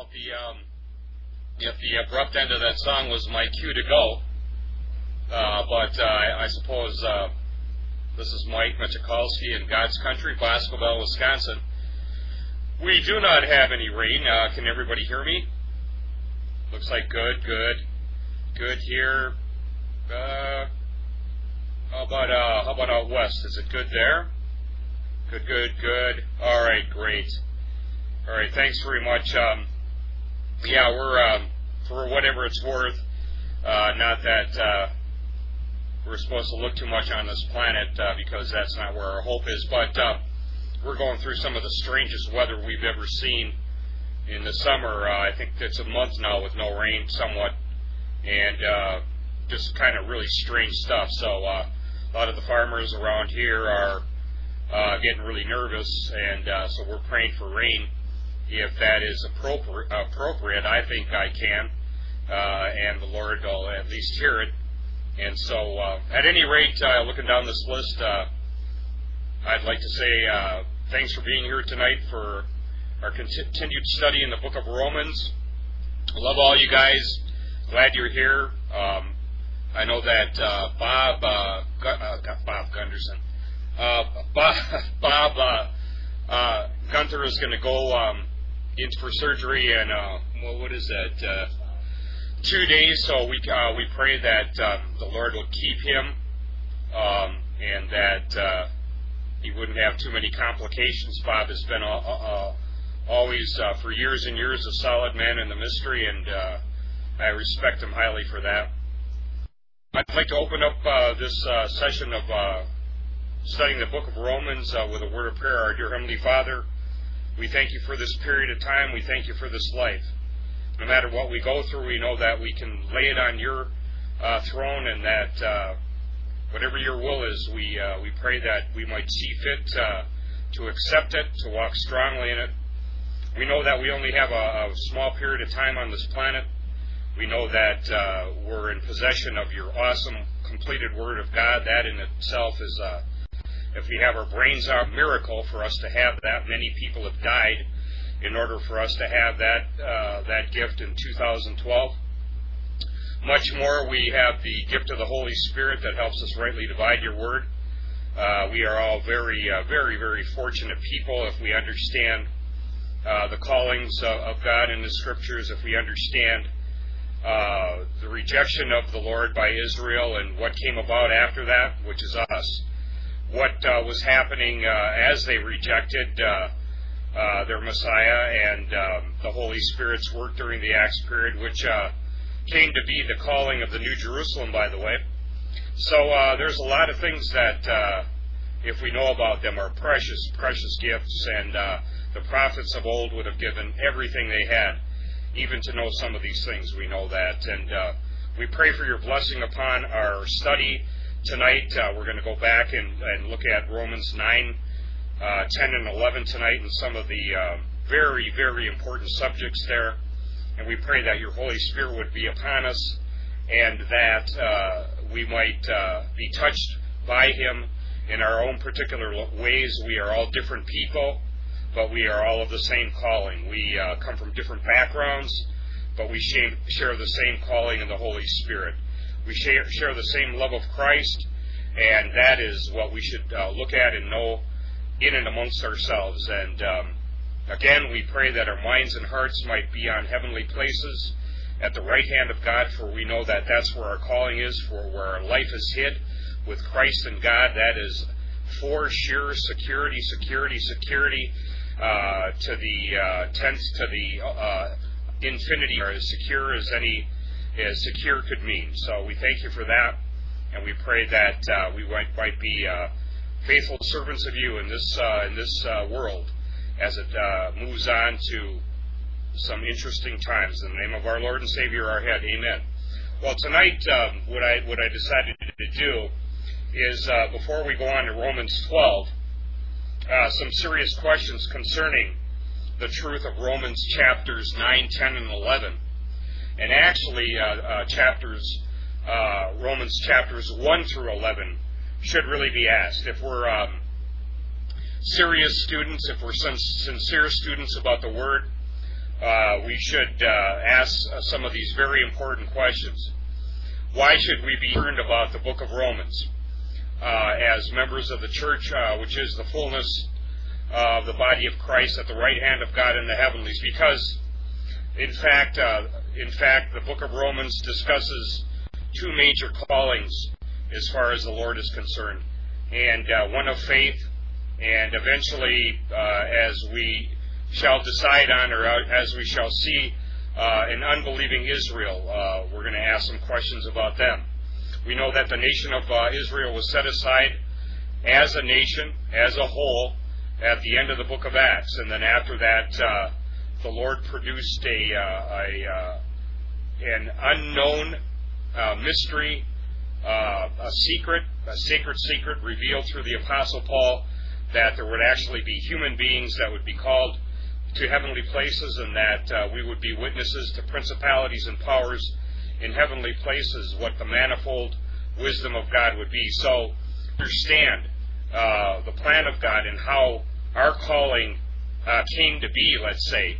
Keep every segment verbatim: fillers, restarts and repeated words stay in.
if the um, if the abrupt end of that song was my cue to go. Uh, but uh, I, I suppose uh, this is Mike Michikolsky in God's country, Boscobel, Wisconsin. We do not have any rain. Uh, can everybody hear me? Looks like good, good, good here. Uh, how about uh, how about out west? Is it good there? Good, good, good. All right, great. All right, thanks very much. Um, yeah, we're um, for whatever it's worth. Uh, not that uh, we're supposed to look too much on this planet uh, because that's not where our hope is. But uh, we're going through some of the strangest weather we've ever seen in the summer. Uh, I think it's a month now with no rain, somewhat, and uh, just kind of really strange stuff. So uh, a lot of the farmers around here are uh, getting really nervous, and uh, so we're praying for rain. If that is appropriate, appropriate, I think I can, uh, and the Lord will at least hear it. And so, uh, at any rate, uh, looking down this list, uh, I'd like to say uh, thanks for being here tonight for our continued study in the book of Romans. I love all you guys. Glad you're here. Um, I know that uh, Bob, uh, Gu- uh, Bob Gunderson, uh, Bob, Bob uh, uh, Gunther is going to go um, in for surgery, and uh, well, what is that? Uh, two days. So we uh, we pray that uh, the Lord will keep him, um, and that uh, he wouldn't have too many complications. Bob has been uh, uh, always uh, for years and years a solid man in the ministry, and uh, I respect him highly for that. I'd like to open up uh, this uh, session of uh, studying the book of Romans uh, with a word of prayer. Our dear Heavenly Father, we thank you for this period of time. We thank you for this life. No matter what we go through, we know that we can lay it on your uh, throne, and that uh, whatever your will is, we uh, we pray that we might see fit uh, to accept it, to walk strongly in it. We know that we only have a, a small period of time on this planet. We know that uh, we're in possession of your awesome, completed Word of God. That in itself is, uh, if we have our brains out, a miracle for us to have that. Many people have died in order for us to have that uh, that gift in two thousand twelve. Much more, we have the gift of the Holy Spirit that helps us rightly divide your Word. Uh, we are all very, uh, very, very fortunate people if we understand uh, the callings of, of God in the Scriptures, if we understand Uh, the rejection of the Lord by Israel and what came about after that, which is us. What uh, was happening uh, as they rejected uh, uh, their Messiah, and um, the Holy Spirit's work during the Acts period, which uh, came to be the calling of the New Jerusalem, by the way. So uh, there's a lot of things that, uh, if we know about them, are precious, precious gifts, and uh, the prophets of old would have given everything they had even to know some of these things. We know that, and uh, we pray for your blessing upon our study tonight. Uh, we're going to go back and, and look at Romans nine, uh, ten, and eleven tonight, and some of the uh, very, very important subjects there. And we pray that your Holy Spirit would be upon us, and that uh, we might uh, be touched by Him in our own particular ways. We are all different people, but we are all of the same calling. We uh, come from different backgrounds, but we share the same calling in the Holy Spirit. We share, share the same love of Christ, and that is what we should uh, look at and know in and amongst ourselves. And um, again, we pray that our minds and hearts might be on heavenly places at the right hand of God, for we know that that's where our calling is, for where our life is hid with Christ and God. That is for sure security, security, security. Uh, to the uh, tenth, to the uh, infinity, or as secure as any as secure could mean. So we thank you for that, and we pray that uh, we might, might be uh, faithful servants of you in this uh, in this uh, world as it uh, moves on to some interesting times. In the name of our Lord and Savior, our head, amen. Well, tonight, um, what I what I decided to do is uh, before we go on to Romans twelve. Uh, some serious questions concerning the truth of Romans chapters nine, ten, and eleven. And actually, uh, uh, chapters uh, Romans chapters one through eleven should really be asked. If we're um, serious students, if we're sincere students about the Word, uh, we should uh, ask some of these very important questions. Why should we be concerned about the book of Romans uh, as members of the church, uh, which is the fullness of the body of Christ at the right hand of God in the heavenlies? Because, in fact, uh, in fact, the book of Romans discusses two major callings as far as the Lord is concerned, and uh, one of faith, and eventually, uh, as we shall decide on, or as we shall see, uh, an unbelieving Israel. Uh, we're going to ask some questions about them. We know that the nation of uh, Israel was set aside as a nation, as a whole, at the end of the book of Acts, and then after that, uh, the Lord produced a, uh, a uh, an unknown uh, mystery, uh, a secret, a sacred secret revealed through the Apostle Paul, that there would actually be human beings that would be called to heavenly places, and that uh, we would be witnesses to principalities and powers in heavenly places, what the manifold wisdom of God would be. So understand uh, the plan of God and how our calling uh, came to be, let's say.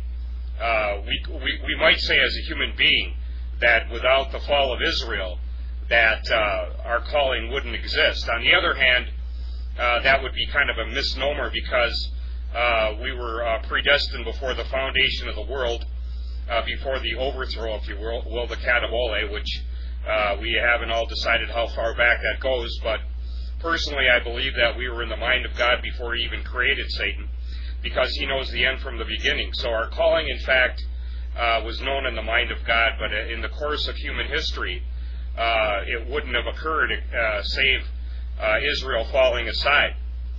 Uh, we, we, we might say as a human being that without the fall of Israel, that uh, our calling wouldn't exist. On the other hand, uh, that would be kind of a misnomer, because uh, we were uh, predestined before the foundation of the world, uh, before the overthrow, if you will, will the Katabole, which uh, we haven't all decided how far back that goes, but personally I believe that we were in the mind of God before He even created Satan, because He knows the end from the beginning. So our calling, in fact, uh, was known in the mind of God, but in the course of human history, uh, it wouldn't have occurred uh, save uh, Israel falling aside.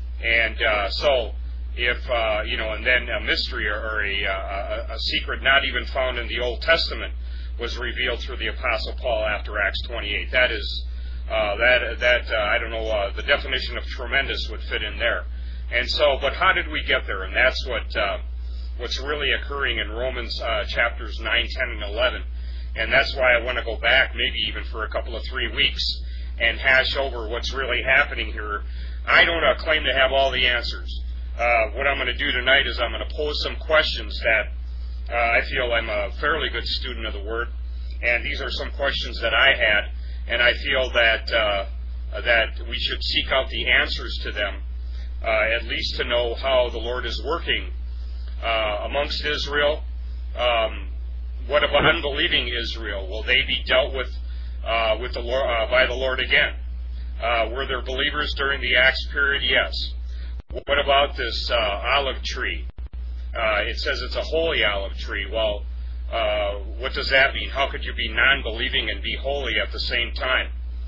And uh, so, if, uh, you know, and then a mystery or a, a, a secret not even found in the Old Testament was revealed through the Apostle Paul after Acts twenty-eight. That is, uh, that, that uh, I don't know, uh, the definition of tremendous would fit in there. And so, but how did we get there? And that's what uh, what's really occurring in Romans uh, chapters nine, ten, and eleven. And that's why I want to go back, maybe even for a couple of three weeks, and hash over what's really happening here. I don't uh, claim to have all the answers. Uh, what I'm going to do tonight is I'm going to pose some questions that uh, I feel I'm a fairly good student of the Word, and these are some questions that I had, and I feel that uh, that we should seek out the answers to them, uh, at least to know how the Lord is working uh, amongst Israel. Um, what about unbelieving Israel? Will they be dealt with uh, with the Lord, uh, by the Lord again? Uh, were there believers during the Acts period? Yes. What about this uh, olive tree? Uh, it says it's a holy olive tree. Well, uh, what does that mean? How could you be non-believing and be holy at the same time?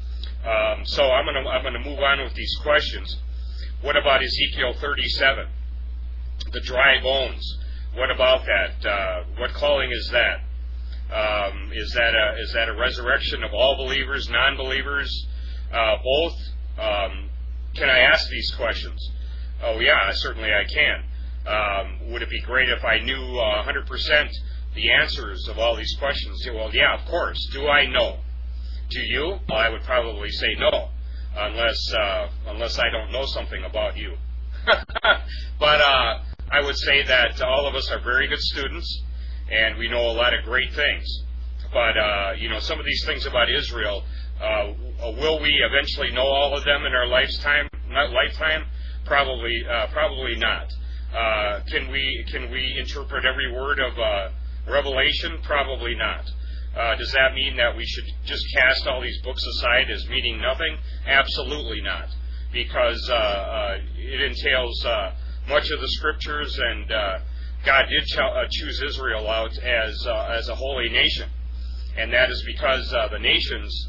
Um, so I'm going to I'm going to move on with these questions. What about Ezekiel thirty-seven? The dry bones. What about that? Uh, what calling is that? Um, is that a is that a resurrection of all believers, non-believers, uh, both? Um, can I ask these questions? Oh yeah, certainly I can. Um, would it be great if I knew uh, one hundred percent the answers of all these questions? Well, yeah, of course. Do I know? Do you? Well, I would probably say no, unless uh, unless I don't know something about you. But uh, I would say that all of us are very good students, and we know a lot of great things. But uh, you know, some of these things about Israel, uh, will we eventually know all of them in our lifetime? Not lifetime. Probably, uh, probably not. Uh, can we can we interpret every word of uh, Revelation? Probably not. Uh, does that mean that we should just cast all these books aside as meaning nothing? Absolutely not, because uh, uh, it entails uh, much of the Scriptures, and uh, God did ch- uh, choose Israel out as uh, as a holy nation, and that is because uh, the nations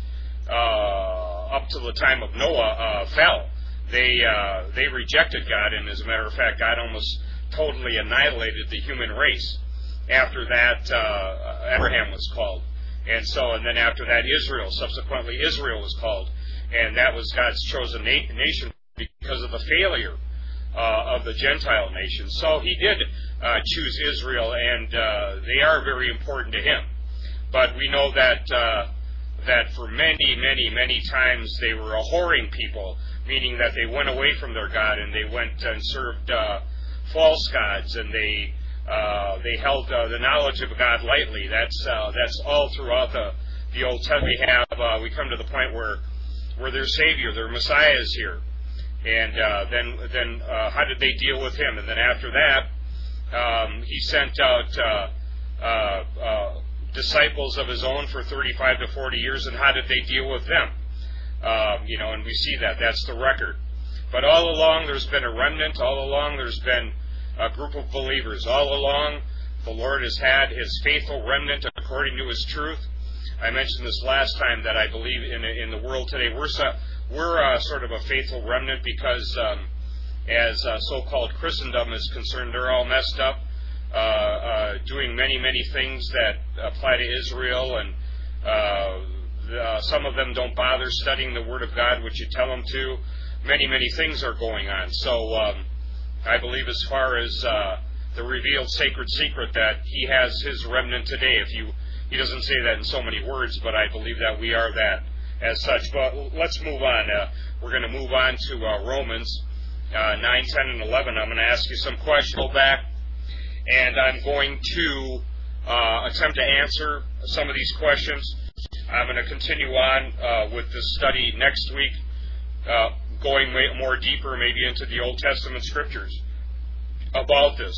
uh, up to the time of Noah uh, fell. They uh, they rejected God, and as a matter of fact, God almost totally annihilated the human race. After that, uh, Abraham was called, and so, and then after that, Israel. Subsequently, Israel was called, and that was God's chosen na- nation because of the failure uh, of the Gentile nations. So He did uh, choose Israel, and uh, they are very important to Him. But we know that uh, that for many, many, many times they were a whoring people, meaning that they went away from their God and they went and served uh, false gods, and they Uh, they held uh, the knowledge of God lightly. That's uh, that's all throughout the the Old Testament. We have uh, we come to the point where where their Savior, their Messiah, is here, and uh, then then uh, how did they deal with him? And then after that, um, he sent out uh, uh, uh, disciples of his own for thirty-five to forty years, and how did they deal with them? Um, you know, and we see that that's the record. But all along, there's been a remnant. All along, there's been a group of believers. All along, the Lord has had his faithful remnant according to his truth. I mentioned this last time that I believe in in the world today we're so, we're uh, sort of a faithful remnant because um, as uh, so-called Christendom is concerned, they're all messed up, uh, uh, doing many many things that apply to Israel, and uh, the, some of them don't bother studying the Word of God, which you tell them to. Many many things are going on. So um, I believe as far as uh, the revealed sacred secret that he has his remnant today. If you He doesn't say that in so many words, but I believe that we are that as such. But let's move on. Uh, we're going to move on to uh, Romans uh, nine, ten, and eleven. I'm going to ask you some questions. Go back, and I'm going to uh, attempt to answer some of these questions. I'm going to continue on uh, with this study next week, uh, going more deeper maybe into the Old Testament scriptures about this.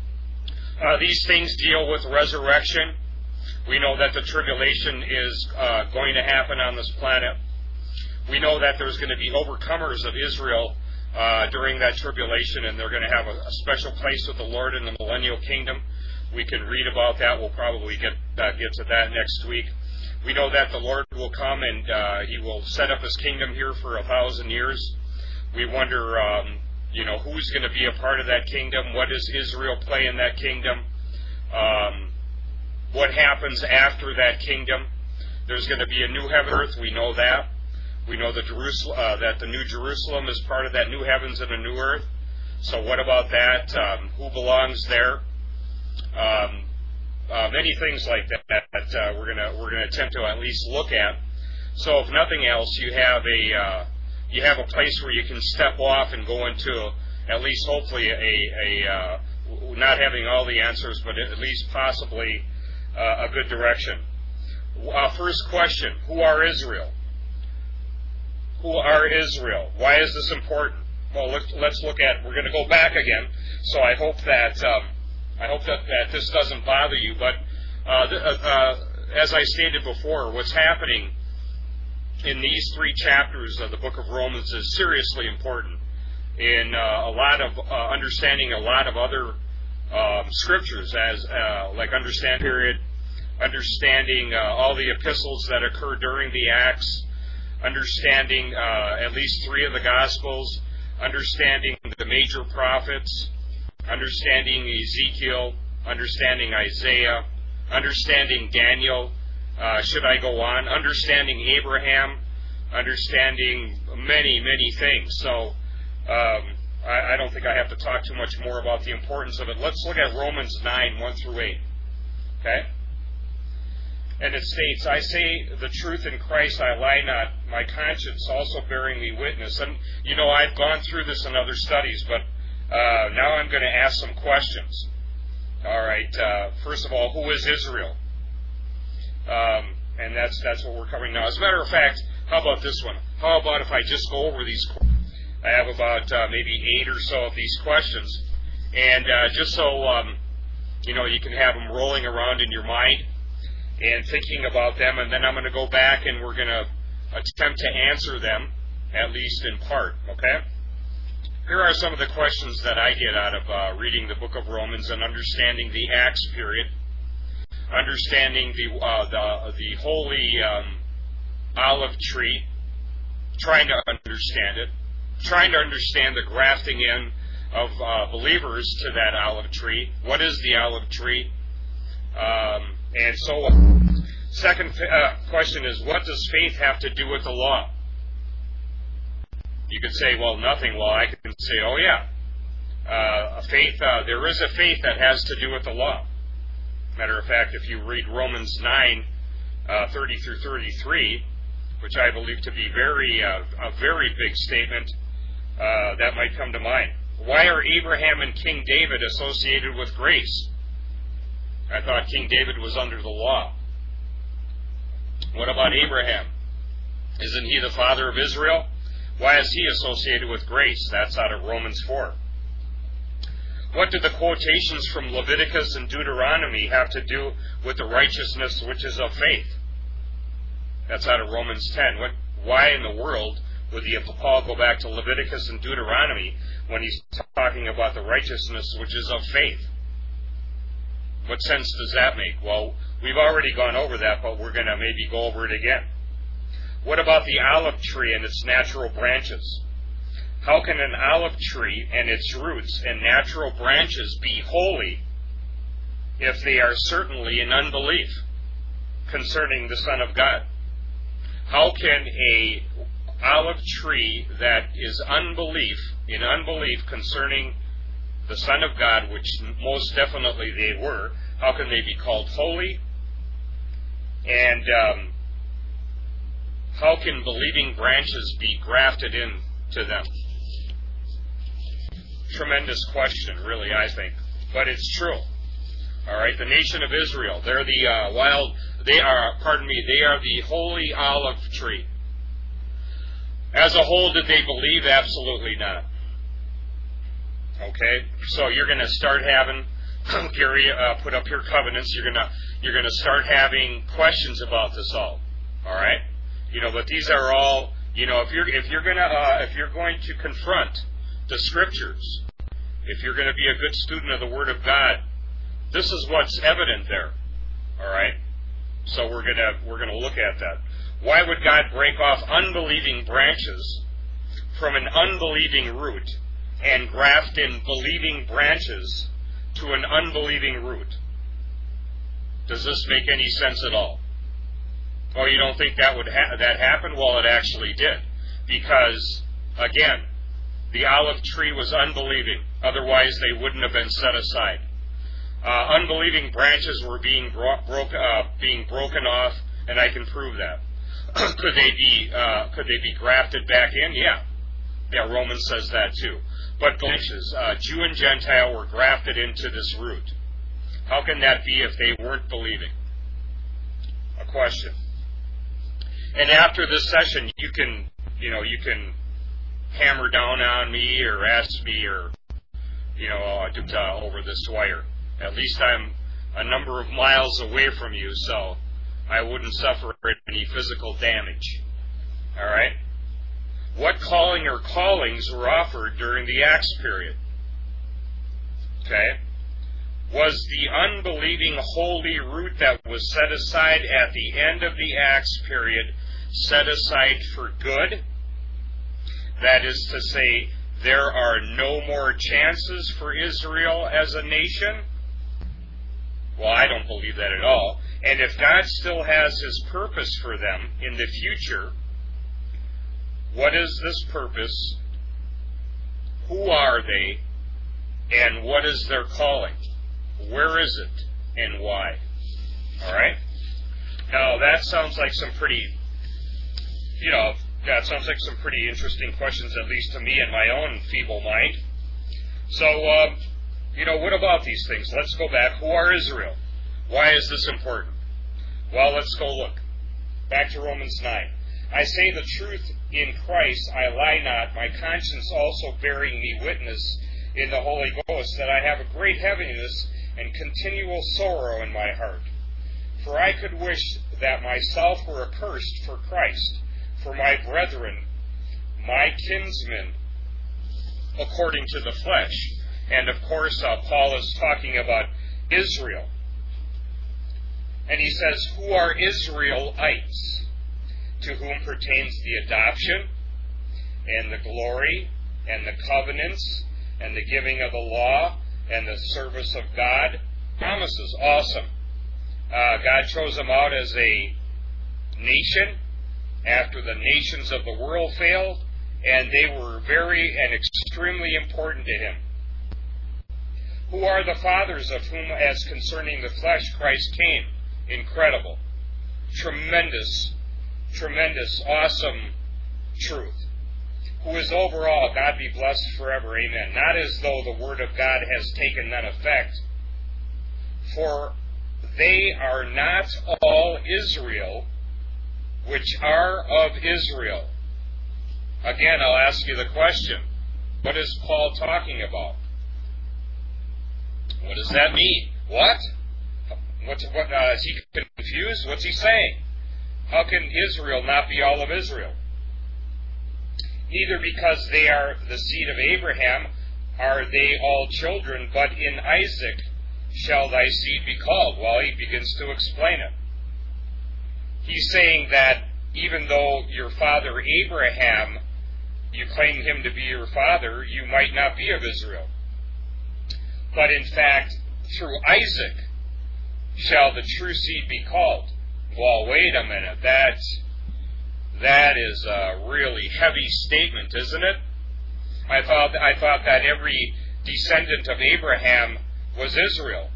Uh, these things deal with resurrection. We know that the tribulation is uh, going to happen on this planet. We know that there's going to be overcomers of Israel uh, during that tribulation, and they're going to have a, a special place with the Lord in the millennial kingdom. We can read about that. We'll probably get uh, get to that next week. We know that the Lord will come and uh, he will set up his kingdom here for a thousand years. We wonder, um, you know, who's going to be a part of that kingdom? What does Israel play in that kingdom? Um, What happens after that kingdom? There's going to be a new heaven and earth. We know that. We know the Jerusalem, uh, that the new Jerusalem is part of that new heavens and a new earth. So what about that? Um, who belongs there? Um, uh, many things like that that uh, we're going to we're going to attempt to at least look at. So if nothing else, you have a uh, you have a place where you can step off and go into at least hopefully a, a uh, not having all the answers, but at least possibly Uh, a good direction. Uh, first question, who are Israel? Who are Israel? Why is this important? Well, let's, let's look at, we're going to go back again, so I hope that um, I hope that, that this doesn't bother you, but uh, the, uh, uh, as I stated before, what's happening in these three chapters of the book of Romans is seriously important in uh, a lot of uh, understanding a lot of other Um, scriptures, as uh, like understand period, understanding uh, all the epistles that occur during the Acts, understanding uh, at least three of the Gospels, understanding the major prophets, understanding Ezekiel, understanding Isaiah, understanding Daniel. Uh, should I go on? Understanding Abraham, understanding many many things. So. Um, I don't think I have to talk too much more about the importance of it. Let's look at Romans nine, one through eight. Okay? And it states, I say the truth in Christ, I lie not, my conscience also bearing me witness. And, you know, I've gone through this in other studies, but uh, now I'm going to ask some questions. All right. Uh, first of all, who is Israel? Um, and that's that's what we're covering now. As a matter of fact, how about this one? How about if I just go over these questions? I have about uh, maybe eight or so of these questions, and uh, just so um, you know, you can have them rolling around in your mind and thinking about them, and then I'm going to go back and we're going to attempt to answer them, at least in part, okay? Here are some of the questions that I get out of uh, reading the book of Romans and understanding the Acts period, understanding the uh, the, the holy um, olive tree, trying to understand it, trying to understand the grafting in of uh, believers to that olive tree. What is the olive tree? Um, and so on. Second uh, question is, what does faith have to do with the law? You could say, well, nothing. Well, I can say, oh, yeah. Uh, a faith, uh, there is a faith that has to do with the law. Matter of fact, if you read Romans nine, uh, thirty through thirty-three, which I believe to be very uh, a very big statement, Uh, that might come to mind. Why are Abraham and King David associated with grace? I thought King David was under the law. What about Abraham? Isn't he the father of Israel? Why is he associated with grace? That's out of Romans four. What do the quotations from Leviticus and Deuteronomy have to do with the righteousness which is of faith? That's out of Romans ten. What, why in the world would the Paul go back to Leviticus and Deuteronomy when he's talking about the righteousness which is of faith? What sense does that make? Well, we've already gone over that, but we're going to maybe go over it again. What about the olive tree and its natural branches? How can an olive tree and its roots and natural branches be holy if they are certainly in unbelief concerning the Son of God? How can a olive tree that is unbelief, in unbelief concerning the Son of God, which most definitely they were, how can they be called holy? And um, how can believing branches be grafted into them? Tremendous question, really, I think. But it's true. All right, the nation of Israel, they're the uh, wild, they are, pardon me, they are the holy olive tree. As a whole, did they believe? Absolutely not. Okay, so you're going to start having, Gary, uh, put up your covenants. You're going to you're going to start having questions about this all. All right, you know, but these are all, you know, if you're if you're going to uh, if you're going to confront the Scriptures, if you're going to be a good student of the Word of God, this is what's evident there. All right, so we're gonna we're going to look at that. Why would God break off unbelieving branches from an unbelieving root and graft in believing branches to an unbelieving root? Does this make any sense at all? Oh, you don't think that would ha- that happen? Well, it actually did, because again, the olive tree was unbelieving. Otherwise, they wouldn't have been set aside. Uh, unbelieving branches were being bro- broke, uh, being broken off, and I can prove that. could they be uh, could they be grafted back in? Yeah, yeah. Romans says that too. But branches, uh, Jew and Gentile, were grafted into this root. How can that be if they weren't believing? A question. And after this session, you can, you know, you can hammer down on me or ask me or, you know, uh, over this wire. At least I'm a number of miles away from you, so I wouldn't suffer any physical damage. All right? What calling or callings were offered during the Acts period? Okay? Was the unbelieving holy root that was set aside at the end of the Acts period set aside for good? That is to say, there are no more chances for Israel as a nation? Well, I don't believe that at all. And if God still has His purpose for them in the future, what is this purpose? Who are they? And what is their calling? Where is it? And why? All right? Now, that sounds like some pretty, you know, that sounds like some pretty interesting questions, at least to me in my own feeble mind. So, um, you know, what about these things? Let's go back. Who are Israel? Why is this important? Well, let's go look. Back to Romans nine. I say the truth in Christ, I lie not, my conscience also bearing me witness in the Holy Ghost, that I have a great heaviness and continual sorrow in my heart. For I could wish that myself were accursed for Christ, for my brethren, my kinsmen, according to the flesh. And of course, uh, Paul is talking about Israel. And he says, who are Israelites? To whom pertains the adoption, and the glory, and the covenants, and the giving of the law, and the service of God. Promises, awesome. Uh, God chose them out as a nation after the nations of the world failed, and they were very and extremely important to Him. Who are the fathers of whom, as concerning the flesh, Christ came? Incredible. Tremendous, tremendous, awesome truth. who is over all. God be blessed forever. Amen. Not as though the word of God has taken none effect, for they are not all Israel which are of Israel. Again, I'll ask you the question. What is Paul talking about? What does that mean? What? What's, what uh, is he confused? What's he saying? How can Israel not be all of Israel? Neither because they are the seed of Abraham are they all children, but in Isaac shall thy seed be called. Well, he begins to explain it. He's saying that even though your father Abraham, you claim him to be your father, you might not be of Israel. But in fact, through Isaac shall the true seed be called. Well, wait a minute. That, that is a really heavy statement, isn't it? I thought, I thought that every descendant of Abraham was Israel.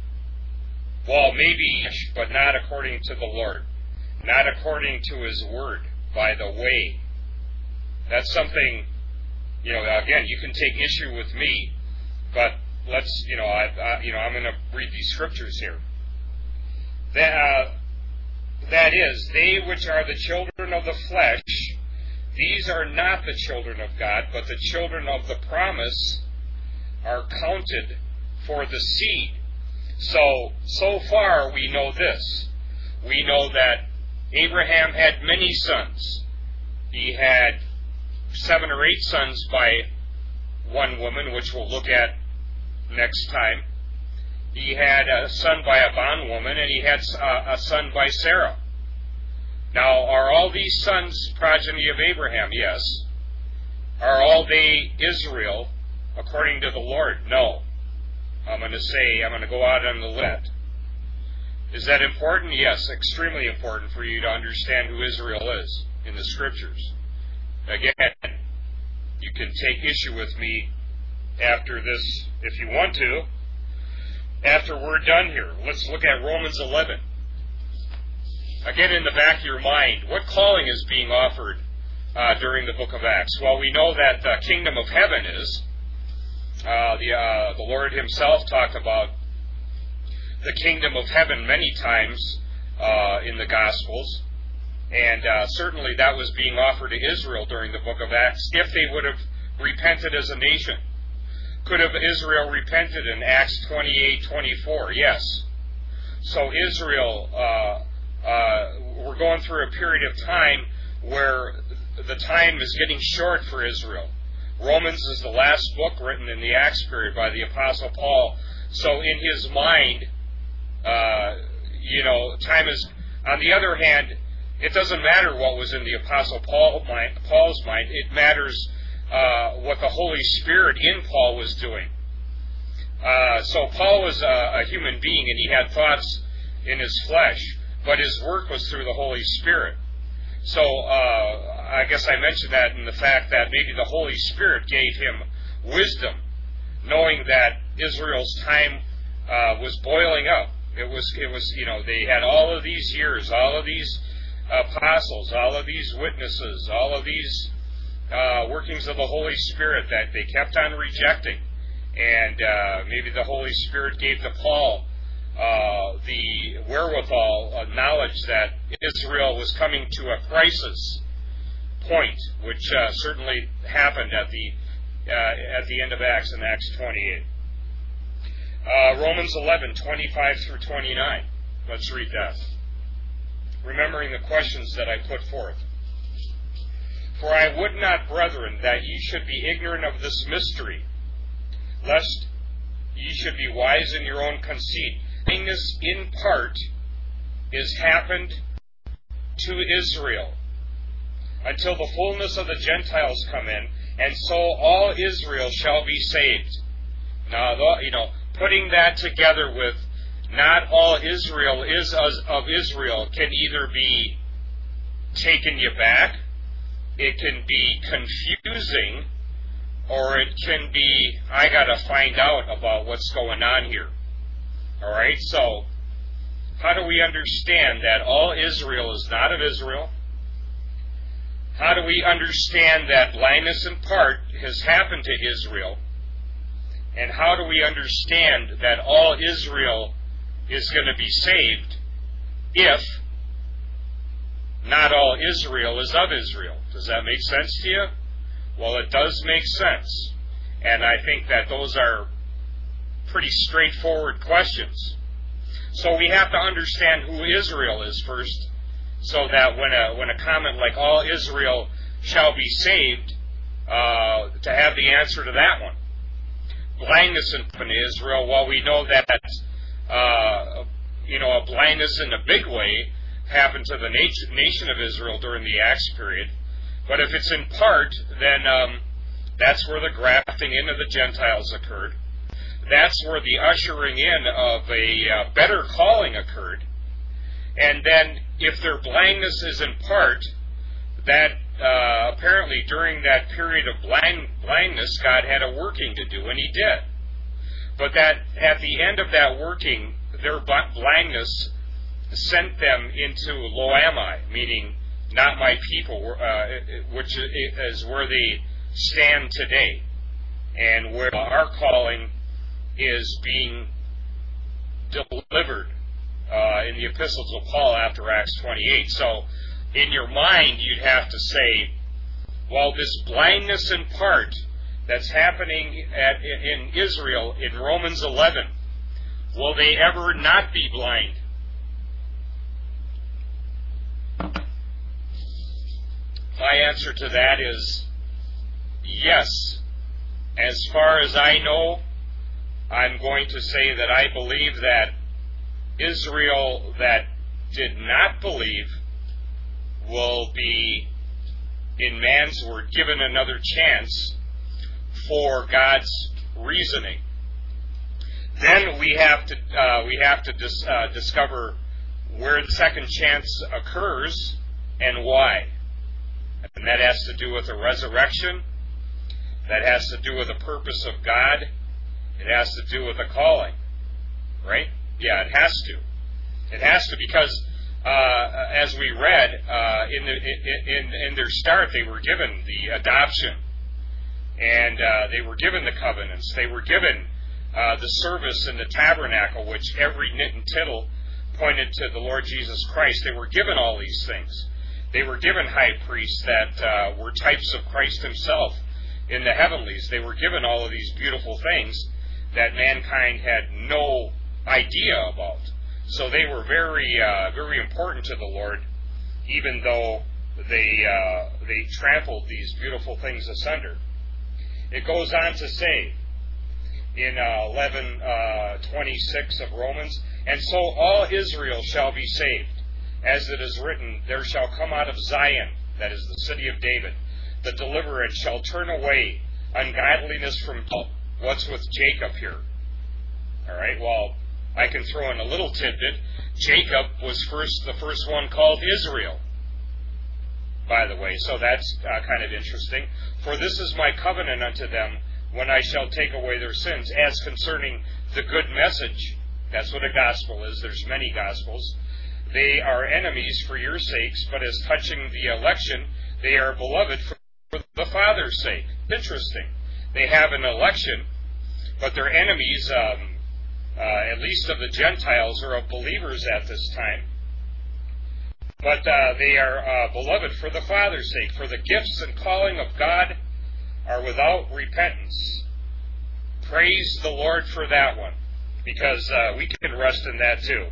Well, maybe, but not according to the Lord. Not according to His Word, by the way. That's something, you know, again, you can take issue with me, but let's, you know, I, I you know, I'm going to read these scriptures here. That, uh, that is, they which are the children of the flesh, these are not the children of God, but the children of the promise are counted for the seed. So, so far we know this. We know that Abraham had many sons. He had seven or eight sons by one woman, which we'll look at next time. He had a son by a bondwoman, and he had a son by Sarah. Now, are all these sons progeny of Abraham? Yes. Are all they Israel according to the Lord? No. I'm going to say, I'm going to go out on the limb. Is that important? Yes, extremely important for you to understand who Israel is in the Scriptures. Again, you can take issue with me after this if you want to. After we're done here, let's look at Romans eleven. Again, in the back of your mind, what calling is being offered uh, during the book of Acts? Well, we know that the kingdom of heaven is. Uh, the, uh, the Lord Himself talked about the kingdom of heaven many times uh, in the Gospels, and uh, certainly that was being offered to Israel during the book of Acts if they would have repented as a nation. Could have Israel repented in Acts twenty-eight twenty-four? Yes. So Israel, uh, uh, we're going through a period of time where the time is getting short for Israel. Romans is the last book written in the Acts period by the Apostle Paul. So in his mind, uh, you know, time is... On the other hand, it doesn't matter what was in the Apostle Paul, Paul's mind. It matters uh, what the Holy Spirit in Paul was doing. Uh, so Paul was a, a human being, and he had thoughts in his flesh, but his work was through the Holy Spirit. So uh, I guess I mentioned that in the fact that maybe the Holy Spirit gave him wisdom, knowing that Israel's time uh, was boiling up. It was, it was, you know, they had all of these years, all of these apostles, all of these witnesses, all of these uh, workings of the Holy Spirit that they kept on rejecting. And uh, maybe the Holy Spirit gave to Paul uh, the wherewithal, uh, knowledge that Israel was coming to a crisis point, which uh, certainly happened at the uh, at the end of Acts in Acts twenty-eight. Uh, Romans eleven twenty-five through twenty-nine. Let's read that. Remembering the questions that I put forth. For I would not, brethren, that ye should be ignorant of this mystery, lest ye should be wise in your own conceit. This in part is happened to Israel, until the fullness of the Gentiles come in, and so all Israel shall be saved. Now, you know, putting that together with not all Israel is of Israel can either be taken you back, it can be confusing, or it can be, I got to find out about what's going on here. All right, so how do we understand that all Israel is not of Israel? How do we understand that blindness in part has happened to Israel? And how do we understand that all Israel is going to be saved if not all Israel is of Israel? Does that make sense to you? Well, it does make sense. And I think that those are pretty straightforward questions. So we have to understand who Israel is first, so that when a when a comment like all Israel shall be saved, uh, to have the answer to that one. Blindness in Israel, well, we know that uh, you know a blindness in a big way happened to the nation, nation of Israel during the Acts period. But if it's in part, then um, that's where the grafting into the Gentiles occurred. That's where the ushering in of a uh, better calling occurred. And then, if their blindness is in part, that uh, apparently during that period of blind, blindness, God had a working to do, and He did. But that at the end of that working, their blindness sent them into Lo Ami, meaning not my people, uh, which is where they stand today, and where our calling is being delivered uh, in the epistles of Paul after Acts twenty-eight. So in your mind, you'd have to say, well, this blindness in part that's happening at, in Israel in Romans eleven, will they ever not be blind? My answer to that is yes. As far as I know, I'm going to say that I believe that Israel that did not believe will be, in man's word, given another chance for God's reasoning. Then we have to uh, we have to dis, uh, discover where the second chance occurs and why. And that has to do with the resurrection. That has to do with the purpose of God. It has to do with the calling. Right? Yeah, it has to. It has to, because uh, as we read, uh, in, the, in, in their start, they were given the adoption. And uh, they were given the covenants. They were given uh, the service in the tabernacle, which every nit and tittle pointed to the Lord Jesus Christ. They were given all these things. They were given high priests that uh, were types of Christ Himself in the heavenlies. They were given all of these beautiful things that mankind had no idea about. So they were very, uh, very important to the Lord, even though they uh, they trampled these beautiful things asunder. It goes on to say in uh, eleven twenty-six of Romans, and so all Israel shall be saved. As it is written, there shall come out of Zion, that is the city of David, the deliverer, and shall turn away ungodliness from people. What's with Jacob here? All right, well, I can throw in a little tidbit. Jacob was first the first one called Israel, by the way, so that's uh, kind of interesting. For this is my covenant unto them, when I shall take away their sins, as concerning the good message. That's what a gospel is. There's many gospels. They are enemies for your sakes, but as touching the election, they are beloved for the Father's sake. Interesting. They have an election, but they're enemies, um, uh, at least of the Gentiles or of believers at this time. But uh, they are uh, beloved for the Father's sake, for the gifts and calling of God are without repentance. Praise the Lord for that one, because uh, we can rest in that too.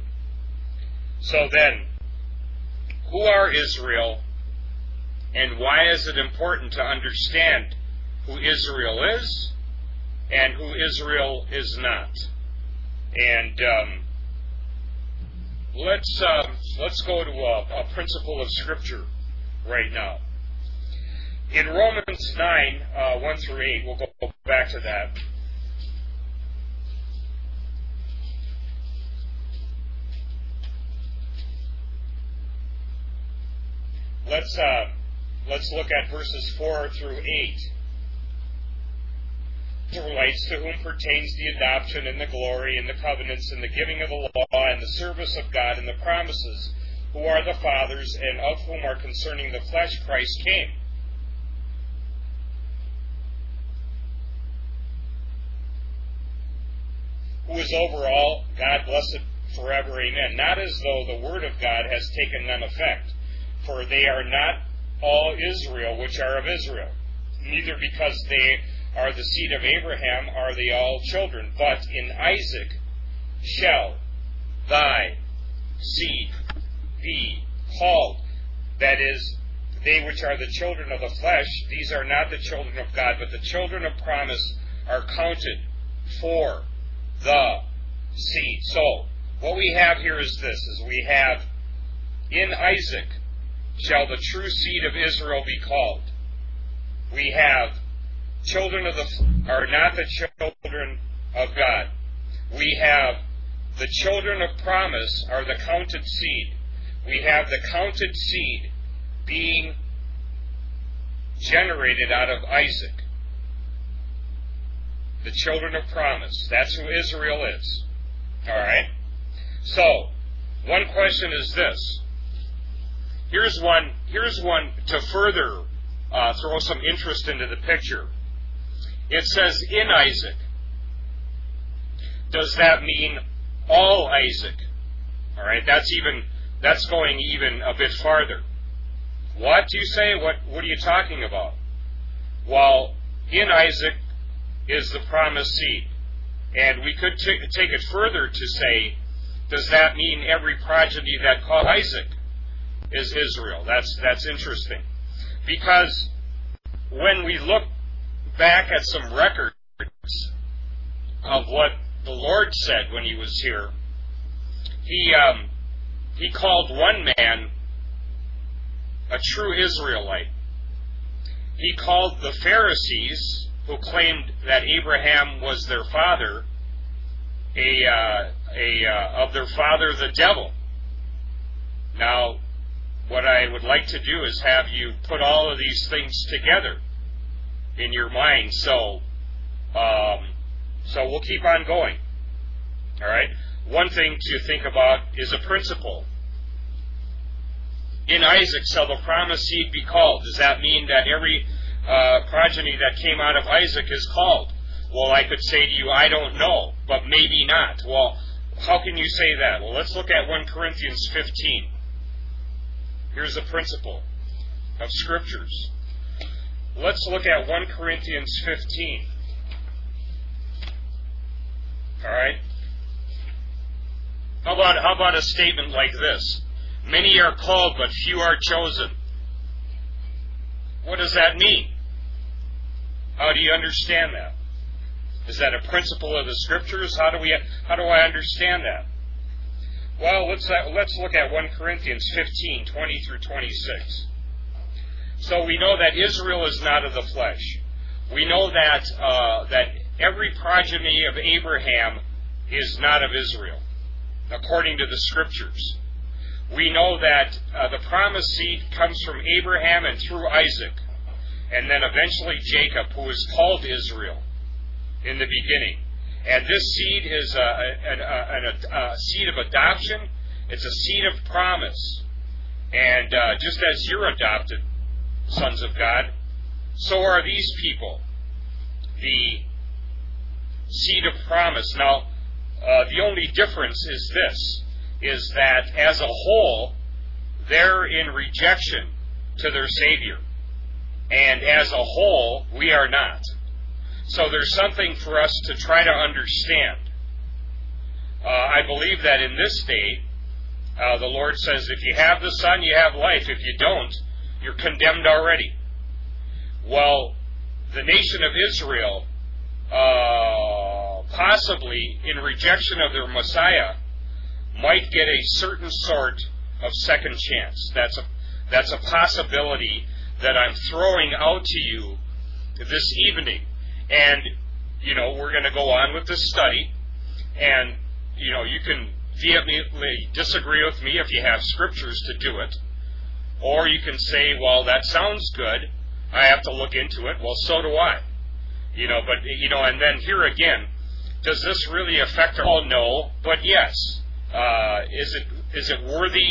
So then, who are Israel, and why is it important to understand who Israel is and who Israel is not? And um, let's uh, let's go to a, a principle of Scripture right now. In Romans nine, uh, one through eight, we'll go back to that. Let's uh, let's look at verses four through eight. Israelites, to whom pertains the adoption and the glory and the covenants and the giving of the law and the service of God and the promises, who are the fathers, and of whom are concerning the flesh Christ came. Who is over all, God blessed forever, amen. Not as though the word of God has taken none effect, for they are not all Israel which are of Israel, neither because they are the seed of Abraham are they all children, but in Isaac shall thy seed be called. That is, they which are the children of the flesh, these are not the children of God, but the children of promise are counted for the seed. So, what we have here is this, is we have, in Isaac shall the true seed of Israel be called. We have, children of the are not the children of God. We have, the children of promise are the counted seed. We have the counted seed being generated out of Isaac. The children of promise. That's who Israel is. Alright? So, one question is this. Here's one, here's one to further uh, throw some interest into the picture. It says, in Isaac. Does that mean all Isaac? Alright, that's even, that's going even a bit farther. What do you say? What, what are you talking about? Well, in Isaac is the promised seed. And we could t- take it further to say, does that mean every progeny that called Isaac is Israel? That's that's interesting. Because when we look back at some records of what the Lord said when he was here, he um, he called one man a true Israelite. He called the Pharisees, who claimed that Abraham was their father, a, uh, a uh, of their father the devil. Now, what I would like to do is have you put all of these things together in your mind. So, um, so we'll keep on going. All right. One thing to think about is a principle. In Isaac shall the promised seed be called. Does that mean that every uh, progeny that came out of Isaac is called? Well, I could say to you, I don't know, but maybe not. Well, how can you say that? Well, let's look at First Corinthians fifteen. Here's the principle of Scriptures. Let's look at First Corinthians fifteen. All right? How about, how about a statement like this? Many are called, but few are chosen. What does that mean? How do you understand that? Is that a principle of the Scriptures? How do we? How do I understand that? Well, let's uh, let's look at First Corinthians fifteen, twenty through twenty-six. So we know that Israel is not of the flesh. We know that uh, that every progeny of Abraham is not of Israel, according to the Scriptures. We know that uh, the promised seed comes from Abraham and through Isaac, and then eventually Jacob, who is called Israel in the beginning. And this seed is a, a, a, a, a seed of adoption. It's a seed of promise. And uh, just as you're adopted sons of God, so are these people, the seed of promise. Now, uh, the only difference is this, is that as a whole, they're in rejection to their Savior. And as a whole, we are not. So there's something for us to try to understand. Uh, I believe that in this day, uh, the Lord says, if you have the Son, you have life. If you don't, you're condemned already. Well, the nation of Israel, uh, possibly in rejection of their Messiah, might get a certain sort of second chance. That's a, that's a possibility that I'm throwing out to you this evening. And, you know, we're going to go on with this study, and, you know, you can vehemently disagree with me if you have scriptures to do it, or you can say, well, that sounds good, I have to look into it. Well, so do I. You know, but, you know, and then here again, does this really affect our... Oh, no, but yes. Uh, is it is it worthy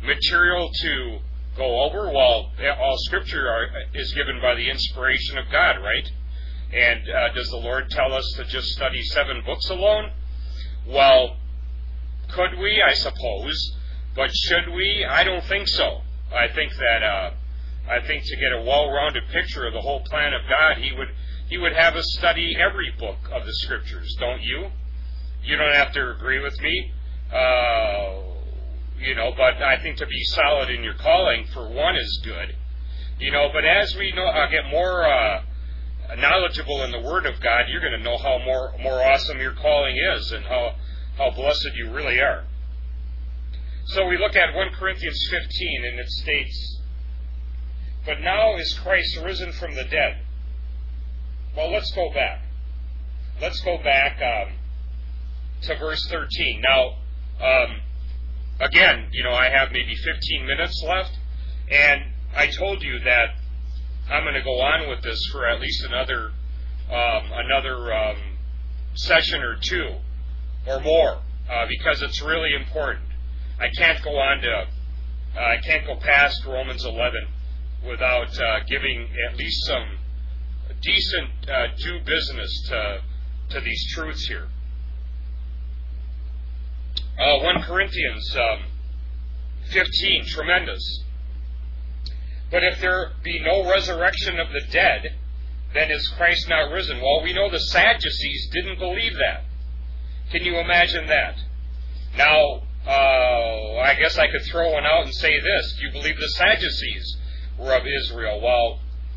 material to go over? Well, all Scripture are, is given by the inspiration of God, right? And uh, does the Lord tell us to just study seven books alone? Well, could we? I suppose. But should we? I don't think so. I think that uh, I think to get a well-rounded picture of the whole plan of God, He would He would have us study every book of the Scriptures. Don't you? You don't have to agree with me. Uh, you know, but I think to be solid in your calling, for one, is good. You know, but as we know, uh, get more uh, knowledgeable in the Word of God, you're going to know how more more awesome your calling is and how, how blessed you really are. So we look at First Corinthians fifteen, and it states, "But now is Christ risen from the dead." Well, let's go back. Let's go back um, to verse thirteen. Now, um, again, you know, I have maybe fifteen minutes left, and I told you that I'm going to go on with this for at least another um, another um, session or two or more, uh, because it's really important. I can't go on to, uh, I can't go past Romans eleven without uh, giving at least some decent uh, due business to to these truths here. Uh, First Corinthians um, fifteen, tremendous. "But if there be no resurrection of the dead, then is Christ not risen?" Well, we know the Sadducees didn't believe that. Can you imagine that? Now, uh, I guess I could throw one out and say this. Do you believe the Sadducees were of Israel? Well,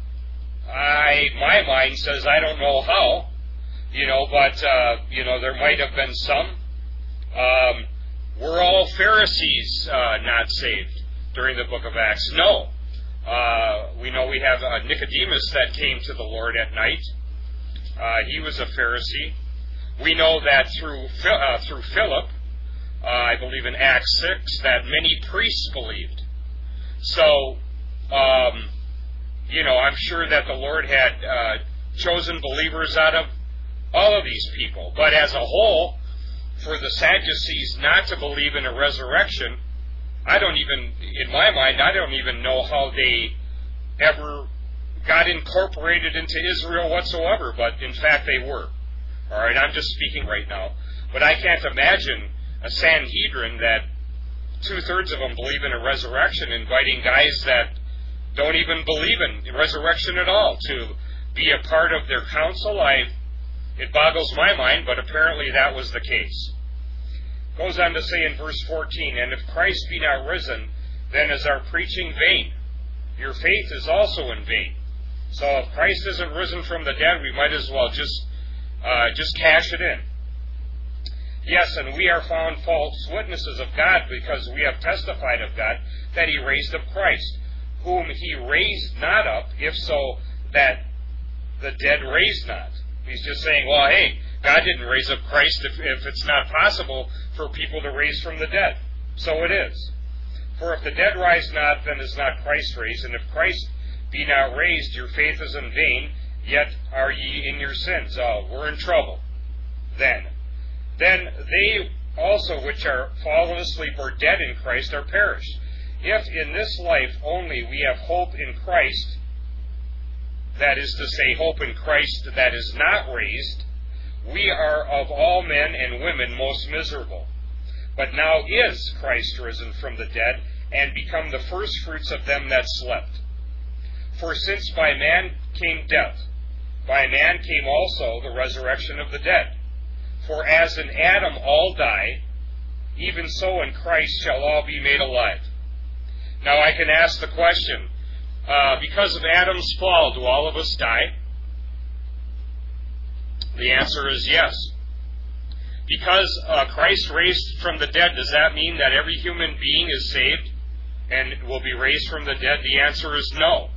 I my mind says I don't know how, you know, but, uh, you know, there might have been some. Um, were all Pharisees uh, not saved during the book of Acts? No. Uh, we know we have uh, Nicodemus that came to the Lord at night. Uh, he was a Pharisee. We know that through uh, through Philip, uh, I believe in Acts six, that many priests believed. So, um, you know, I'm sure that the Lord had uh, chosen believers out of all of these people. But as a whole, for the Sadducees not to believe in a resurrection, I don't even, in my mind, I don't even know how they ever got incorporated into Israel whatsoever, but in fact they were. All right, I'm just speaking right now. But I can't imagine a Sanhedrin that two-thirds of them believe in a resurrection, inviting guys that don't even believe in resurrection at all to be a part of their council. I, it boggles my mind, but apparently that was the case. Goes on to say in verse fourteen, "And if Christ be not risen, then is our preaching vain. Your faith is also in vain." So if Christ isn't risen from the dead, we might as well just uh, just cash it in. "Yes, and we are found false witnesses of God, because we have testified of God that He raised up Christ, whom He raised not up, if so that the dead raised not." He's just saying, well, hey, God didn't raise up Christ if, if it's not possible for people to raise from the dead. So it is. "For if the dead rise not, then is not Christ raised. And if Christ be not raised, your faith is in vain, yet are ye in your sins." Oh, we're in trouble. Then. "Then they also which are fallen asleep or dead in Christ are perished. If in this life only we have hope in Christ," that is to say, hope in Christ that is not raised, "we are of all men and women most miserable. But now is Christ risen from the dead, and become the firstfruits of them that slept. For since by man came death, by man came also the resurrection of the dead. For as in Adam all die, even so in Christ shall all be made alive." Now I can ask the question, uh, because of Adam's fall, do all of us die? The answer is yes. Because uh, Christ raised from the dead, does that mean that every human being is saved and will be raised from the dead? The answer is no.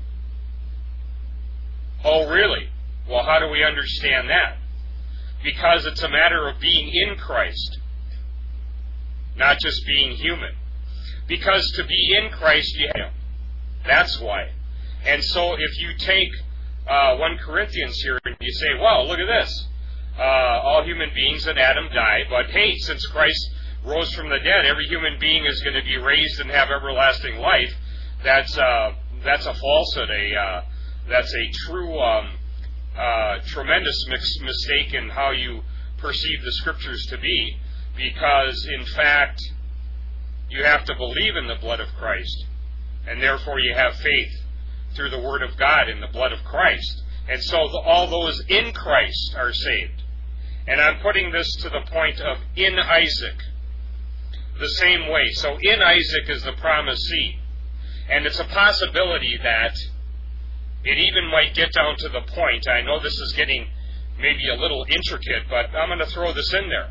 Oh, really? Well, how do we understand that? Because it's a matter of being in Christ, not just being human. Because to be in Christ, you have Him. That's why. And so if you take uh, First Corinthians here and you say, well, look at this. Uh, all human beings in Adam die, but hey, since Christ rose from the dead, every human being is going to be raised and have everlasting life. That's uh, that's a falsehood. A uh, that's a true um, uh, tremendous mix- mistake in how you perceive the Scriptures to be, because in fact you have to believe in the blood of Christ, and therefore you have faith through the Word of God in the blood of Christ. And so the, all those in Christ are saved. And I'm putting this to the point of in Isaac, the same way. So in Isaac is the promised seed. And it's a possibility that it even might get down to the point, I know this is getting maybe a little intricate, but I'm going to throw this in there.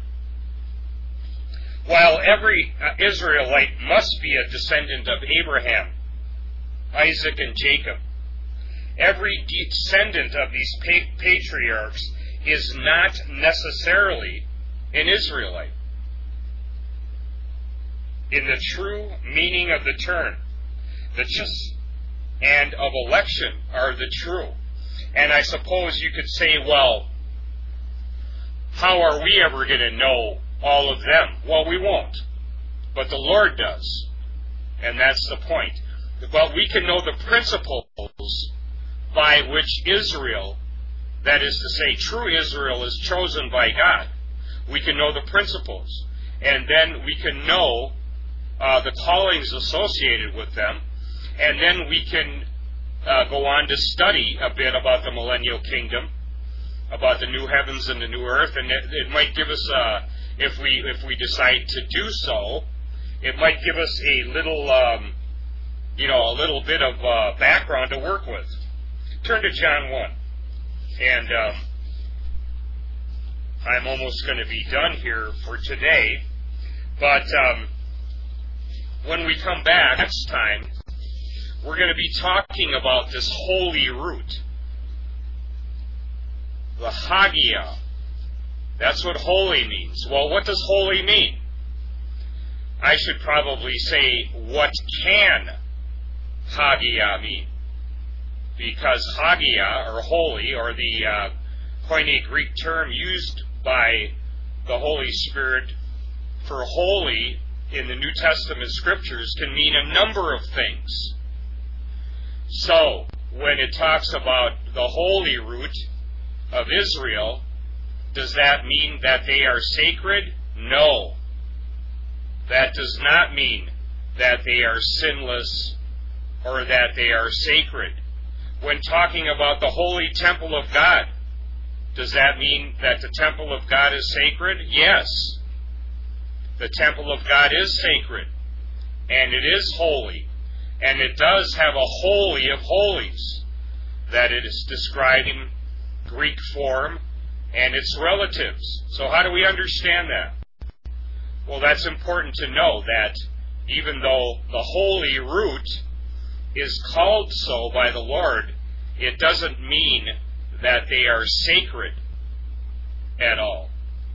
While every uh, Israelite must be a descendant of Abraham, Isaac, and Jacob, every descendant of these pa- patriarchs is not necessarily an Israelite in the true meaning of the term. The choice and of election are the true. And I suppose you could say, well, how are we ever going to know all of them? Well, we won't. But the Lord does. And that's the point. But we can know the principles by which Israel, that is to say, true Israel, is chosen by God. We can know the principles. And then we can know uh, the callings associated with them. And then we can uh, go on to study a bit about the millennial kingdom, about the new heavens and the new earth. And it, it might give us, uh, if we if we decide to do so, it might give us a little, um, you know, a little bit of uh, background to work with. Turn to John one. And um, I'm almost going to be done here for today. But um, when we come back next time, we're going to be talking about this holy root, the Hagia. That's what holy means. Well, what does holy mean? I should probably say, what can Hagia mean? Because Hagia, or holy, or the uh, Koine Greek term used by the Holy Spirit for holy in the New Testament Scriptures, can mean a number of things. So, when it talks about the holy root of Israel, does that mean that they are sacred? No. That does not mean that they are sinless or that they are sacred. When talking about the holy temple of God, does that mean that the temple of God is sacred? Yes. The temple of God is sacred, and it is holy. And it does have a holy of holies that it is describing Greek form and its relatives. So how do we understand that? Well, that's important to know that even though the holy root is called so by the Lord, it doesn't mean that they are sacred at all.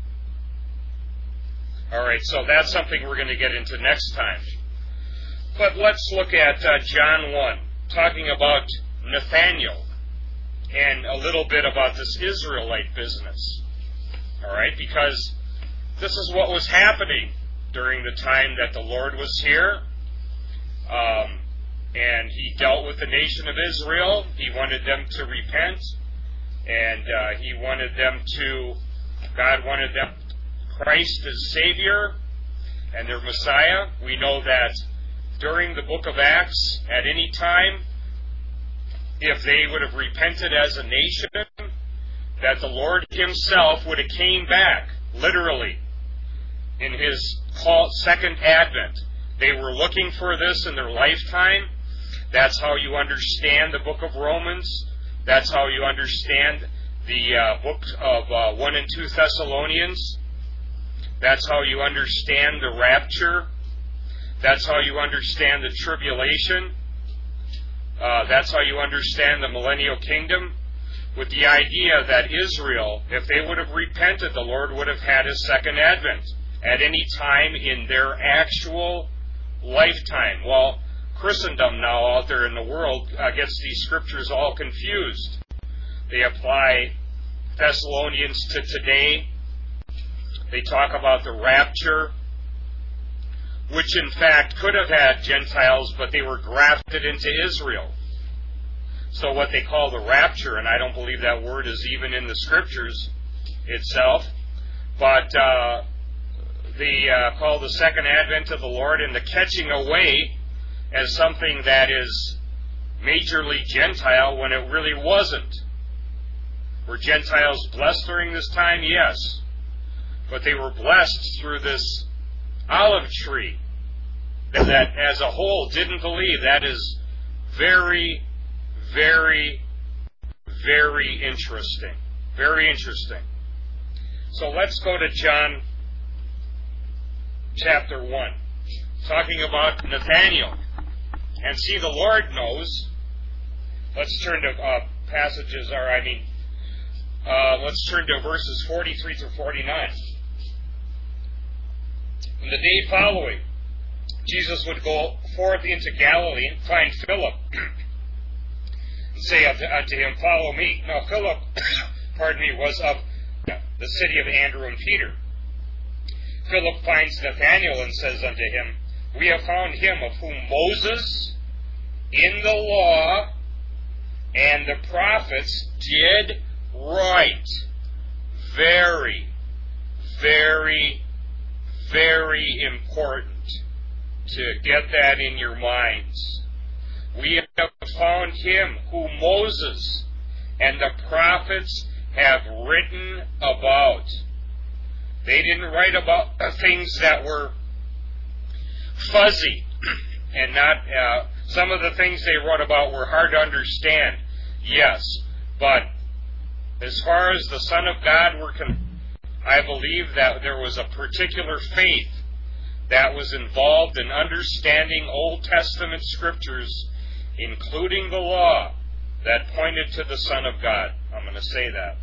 All right, so that's something we're going to get into next time. But let's look at uh, John one, talking about Nathanael and a little bit about this Israelite business. All right, because this is what was happening during the time that the Lord was here. Um, and he dealt with the nation of Israel. He wanted them to repent. And uh, he wanted them to, God wanted them, Christ as Savior and their Messiah. We know that during the book of Acts, at any time, if they would have repented as a nation, that the Lord himself would have came back, literally, in his call, second advent. They were looking for this in their lifetime. That's how you understand the book of Romans. That's how you understand the uh, book of uh, one and two Thessalonians. That's how you understand the rapture. That's how you understand the tribulation. Uh, that's how you understand the millennial kingdom, with the idea that Israel, if they would have repented, the Lord would have had his second advent at any time in their actual lifetime. Well, Christendom now out there in the world uh, gets these scriptures all confused. They apply Thessalonians to today. They talk about the rapture which in fact could have had Gentiles, but they were grafted into Israel. So what they call the rapture, and I don't believe that word is even in the Scriptures itself, but uh, the uh, call the second advent of the Lord and the catching away as something that is majorly Gentile when it really wasn't. Were Gentiles blessed during this time? Yes. But they were blessed through this olive tree that, that as a whole didn't believe. That is very, very, very interesting. Very interesting. So let's go to John chapter one, talking about Nathanael. And see, the Lord knows. Let's turn to uh, passages, or I mean, uh, let's turn to verses forty-three through forty-nine. In the day following, Jesus would go forth into Galilee and find Philip, and say unto, unto him, Follow me. Now Philip, pardon me, was of the city of Andrew and Peter. Philip finds Nathanael and says unto him, We have found him of whom Moses in the law and the prophets did write. Very, very, very important to get that in your minds. We have found him who Moses and the prophets have written about. They didn't write about things that were fuzzy and not, uh, some of the things they wrote about were hard to understand, yes, but as far as the Son of God were concerned, I believe that there was a particular faith that was involved in understanding Old Testament scriptures, including the law, that pointed to the Son of God. I'm going to say that.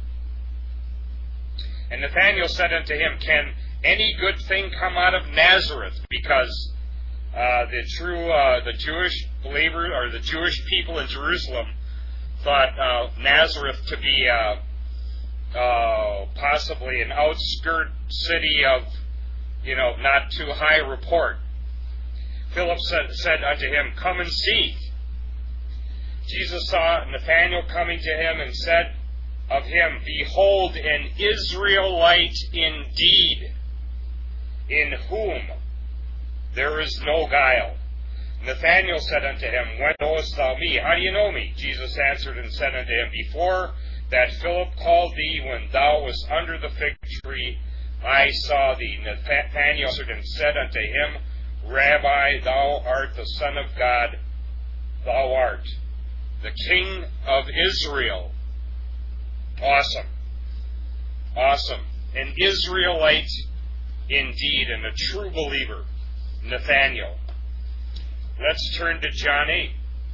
And Nathanael said unto him, Can any good thing come out of Nazareth? Because uh, the true, uh, the Jewish believers, or the Jewish people in Jerusalem, thought uh, Nazareth to be uh, uh, possibly an outskirt city of, you know, not too high report. Philip said, said unto him, Come and see. Jesus saw Nathanael coming to him and said of him, Behold, an Israelite indeed, in whom there is no guile. Nathanael said unto him, When knowest thou me? How do you know me? Jesus answered and said unto him, Before that Philip called thee, when thou wast under the fig tree, I saw thee. Nathanael answered and said unto him, Rabbi, thou art the Son of God, thou art the King of Israel. Awesome. Awesome. An Israelite indeed, and a true believer, Nathanael. Let's turn to John eight.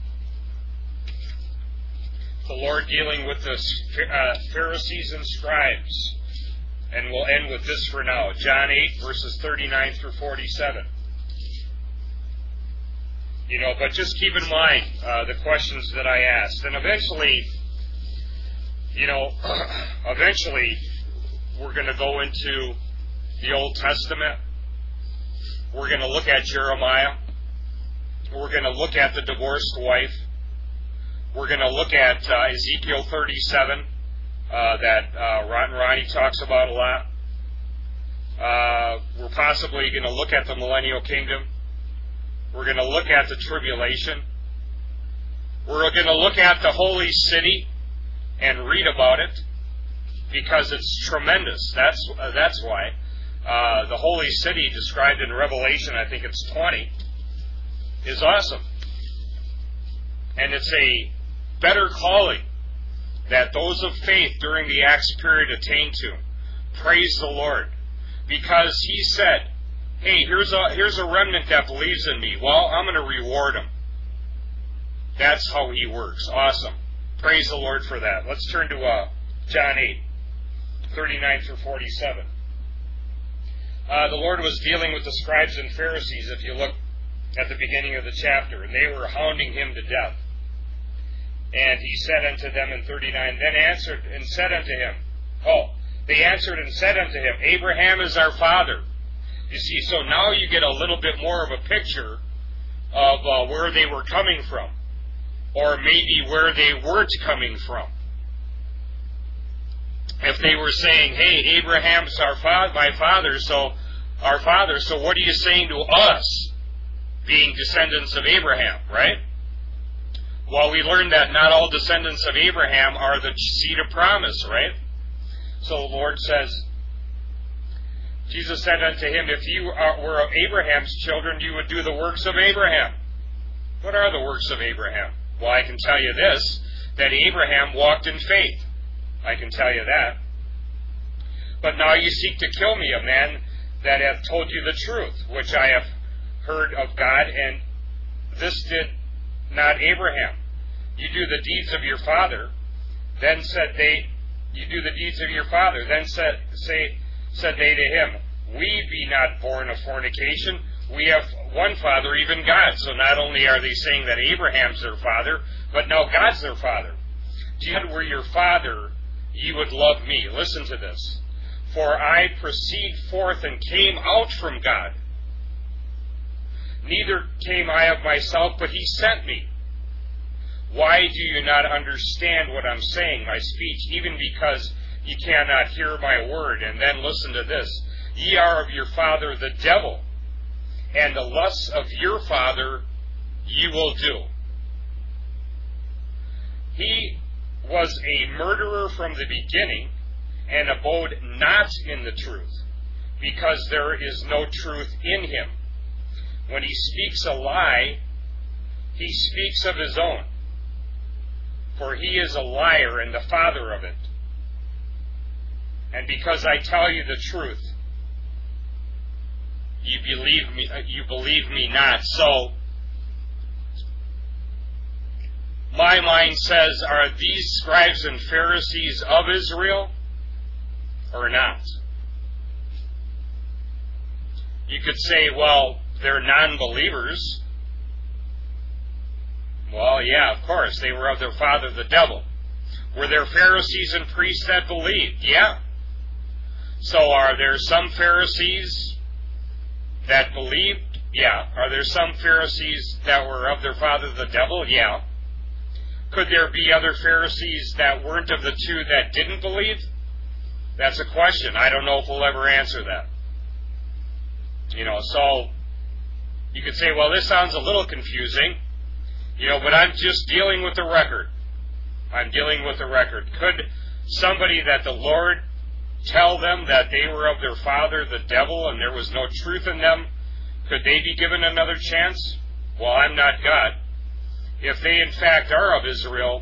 The Lord dealing with the uh, Pharisees and scribes. And we'll end with this for now. John eight, verses thirty-nine through forty-seven. You know, but just keep in mind uh, the questions that I asked. And eventually, you know, eventually we're going to go into the Old Testament. We're going to look at Jeremiah. We're going to look at the divorced wife. We're going to look at uh, Ezekiel thirty-seven, uh, that uh, Rotten Ronnie talks about a lot. Uh, we're possibly going to look at the millennial kingdom. We're going to look at the tribulation. We're going to look at the holy city and read about it because it's tremendous. That's uh, that's why. Uh, the holy city described in Revelation, I think it's twenty, is awesome. And it's a better calling that those of faith during the Acts period attain to. Praise the Lord. Because he said, hey, here's a, here's a remnant that believes in me. Well, I'm going to reward them. That's how he works. Awesome. Praise the Lord for that. Let's turn to uh, John eight, thirty-nine through forty-seven. Uh, the Lord was dealing with the scribes and Pharisees, if you look at the beginning of the chapter, and they were hounding him to death. And he said unto them in thirty-nine, then answered and said unto him, oh, they answered and said unto him, Abraham is our father. You see, so now you get a little bit more of a picture of uh, where they were coming from, or maybe where they weren't coming from. If they were saying, hey, Abraham's our fa- my father, so our father, so what are you saying to us, being descendants of Abraham, right? Well, we learned that not all descendants of Abraham are the seed of promise, right? So the Lord says, Jesus said unto him, if you are, were of Abraham's children, you would do the works of Abraham. What are the works of Abraham? Well, I can tell you this, that Abraham walked in faith. I can tell you that. But now you seek to kill me, a man that hath told you the truth, which I have heard of God, and this did not Abraham. You do the deeds of your father. Then said they, you do the deeds of your father. Then said, say, said they to him, we be not born of fornication. We have one father, even God. So not only are they saying that Abraham's their father, but now God's their father. If you were your father, ye would love me. Listen to this. For I proceed forth and came out from God. Neither came I of myself, but he sent me. Why do you not understand what I'm saying, my speech, even because ye cannot hear my word? And then listen to this. Ye are of your father the devil, and the lusts of your father ye will do. He was a murderer from the beginning, and abode not in the truth, because there is no truth in him. When he speaks a lie, he speaks of his own, for he is a liar and the father of it. And because I tell you the truth, you believe me, you believe me not. So, my mind says, are these scribes and Pharisees of Israel or not? You could say, well, they're non-believers. Well, yeah, of course, they were of their father the devil. Were there Pharisees and priests that believed? Yeah. So are there some Pharisees that believed? Yeah. Are there some Pharisees that were of their father the devil? Yeah. Could there be other Pharisees that weren't of the two that didn't believe? That's a question. I don't know if we'll ever answer that. You know, so you could say, well, this sounds a little confusing, you know, but I'm just dealing with the record. I'm dealing with the record. Could somebody that the Lord tell them that they were of their father, the devil, and there was no truth in them, could they be given another chance? Well, I'm not God. If they in fact are of Israel,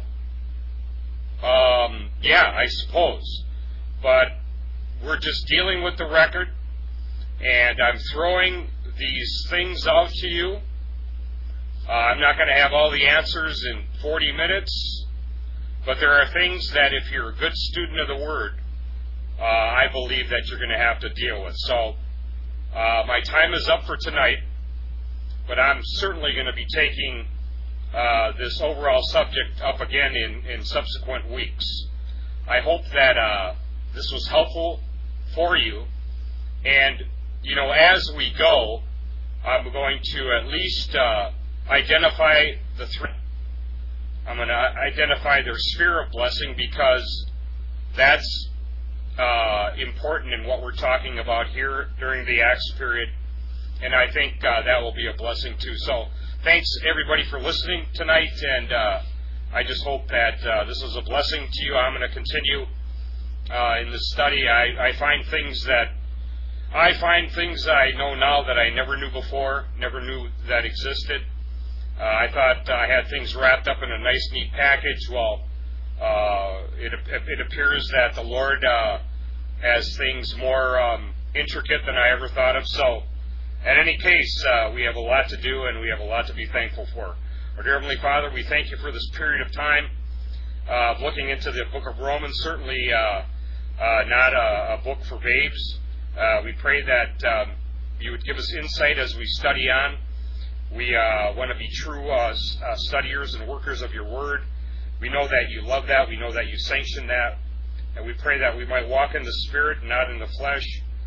um, yeah, I suppose. But we're just dealing with the record, and I'm throwing these things out to you. Uh, I'm not going to have all the answers in forty minutes, but there are things that if you're a good student of the Word, uh, I believe that you're going to have to deal with. So uh, my time is up for tonight, but I'm certainly going to be taking uh, this overall subject up again in, in subsequent weeks. I hope that uh, this was helpful for you, and you know, as we go, I'm going to at least uh, identify the three. I'm going to identify their sphere of blessing, because that's uh, important in what we're talking about here during the Acts period, and I think uh, that will be a blessing too. So thanks everybody for listening tonight, and uh, I just hope that uh, this was a blessing to you. I'm going to continue uh, in this study. I, I find things that I find things I know now that I never knew before, never knew that existed. Uh, I thought I had things wrapped up in a nice, neat package. Well, uh, it, it appears that the Lord uh, has things more um, intricate than I ever thought of. So, in any case, uh, we have a lot to do, and we have a lot to be thankful for. Our dear Heavenly Father, we thank you for this period of time uh, looking into the book of Romans. Certainly uh, uh, not a, a book for babes. Uh, we pray that um, you would give us insight as we study on. We uh, want to be true uh, uh, studiers and workers of your word. We know that you love that. We know that you sanction that. And we pray that we might walk in the Spirit and not in the flesh.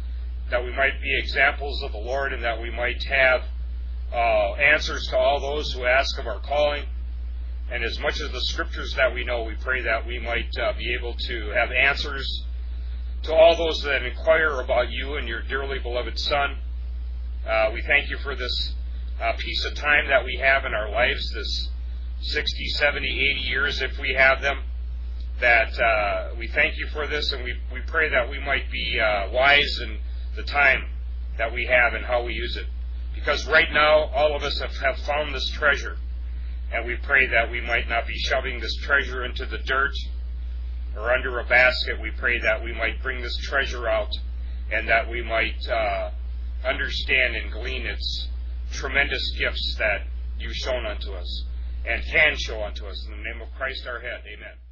that we might be examples of the Lord, and that we might have uh, answers to all those who ask of our calling. And as much as the Scriptures that we know, we pray that we might uh, be able to have answers to all those that inquire about you and your dearly beloved Son. Uh, we thank you for this uh, piece of time that we have in our lives, this sixty, seventy, eighty years if we have them, that uh, we thank you for this, and we, we pray that we might be uh, wise in the time that we have and how we use it. Because right now, all of us have, have found this treasure, and we pray that we might not be shoving this treasure into the dirt or under a basket. We pray that we might bring this treasure out, and that we might uh, understand and glean its tremendous gifts that you've shown unto us and can show unto us. In the name of Christ our head, amen.